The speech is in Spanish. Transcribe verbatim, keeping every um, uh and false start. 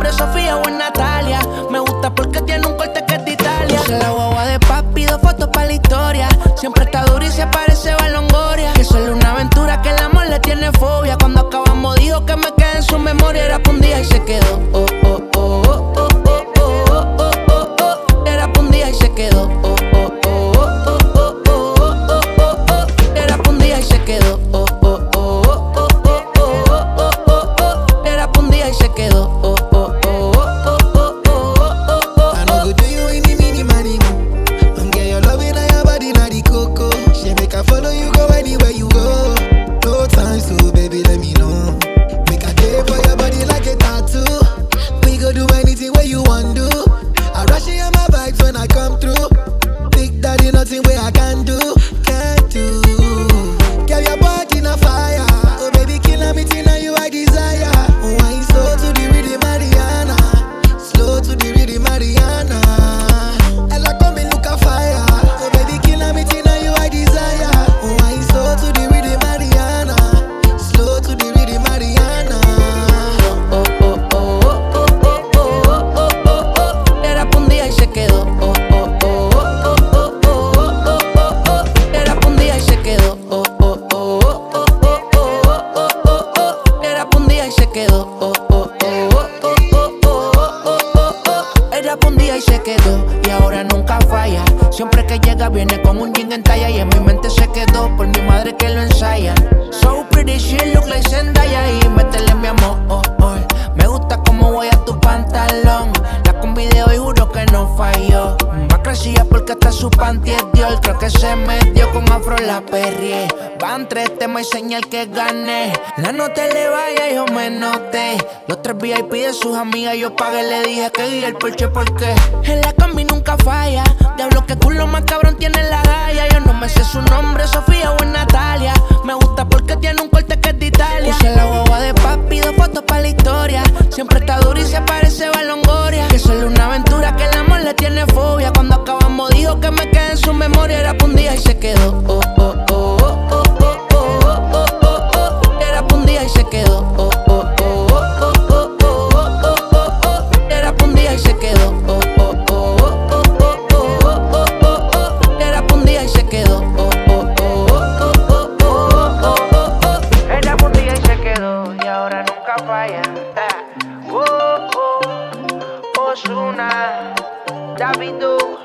nombre es Sofía o es Natalia. Me gusta porque tiene un corte que es de Italia. Puse la guagua de papi, dos fotos para la historia. Siempre está dura y se parece a Longoria. Que solo una aventura que el amor le tiene fobia. Cuando acabamos dijo que me quedé en su memoria. Era pa' un día y se quedó. Oh, oh, oh, oh, oh, oh, oh, oh, oh, oh. Era pa' un día y se quedó. Oh, oh, oh, oh, oh, oh, oh, oh, oh. Era pa' un día y se quedó. Oh, oh, oh, oh, oh, oh, oh, oh, oh. Era pa' un día y se quedó. Oh, oh, oh, oh, oh, oh, oh, oh. I no go do you any mini money. Don't get your love in your body, not the coco. She make I follow you go anywhere you go. No time, so baby, let me know. Make I care for your body like a tattoo. We go do anything where you want to. I rush in my vibes when I come through. Big daddy, nothing where I can do, can't do. Girl, your body in a fire. Oh baby, killing me till now you I desire. Oh, I ain't slow to the rhythm, Mariana. Slow to the rhythm, Mariana. Ella come and look a fire. Oh baby, killing me till now you I desire. Oh, I ain't slow to the rhythm, Mariana. Slow to the rhythm, Mariana. Oh, oh, oh, oh, oh, oh, oh, oh, oh, oh. Era pa' un día y se quedó. Oh, oh, oh, oh, oh, oh, oh, oh, oh. Era pa' un día y se quedó. Oh, oh, oh, oh, oh, oh, oh, oh, oh. Era pa' un día y se quedó. Oh, oh, oh, oh, oh, oh, oh, oh, oh. Era pa' un día y se quedó. Y ahora nunca falla. Siempre que llega viene con un jean en talla. Y en mi mente se quedó por mi madre que lo ensaya. So pretty, she look like Zendaya. Y métele mi amor, oh, oh. Me gusta cómo voy a tu pantalón. La combi de hoy juro que no falló. Va crecida porque hasta su panty es Dior. Creo que se metió con afro la perrié. Van tres temas y señal que gané. La no te le vaya, yo me noté. Los tres V I P de sus amigas yo pagué. Le dije que guía el porche porque en la combi nunca falla. Diablo que culo más cabrón tiene la galla. Yo no me sé su nombre, Sofía o es Natalia. Me gusta porque tiene un corte que es de Italia. Puse la guagua de papi, dos fotos para la historia. Siempre está dura y se parece a Longoria. Que solo una aventura que el amor le tiene fobia. Cuando acabamos dijo que me quedé en su memoria. Era pa' un día y se quedó. Oh, oh, oh, oh, oh, oh, oh, oh, oh, oh. Era pa' un día y se quedó. Oh, oh, oh, oh, oh, oh, oh, oh, oh. Era pa' un día y se quedó. Oh, oh, oh, oh, oh, oh, oh, oh, oh. Era pa' un día y se quedó. Oh, oh, oh, oh, oh, oh, oh, oh, oh. Era pa' un día y se quedó. Y ahora nunca falla. Oh, oh, Ozuna, Davido.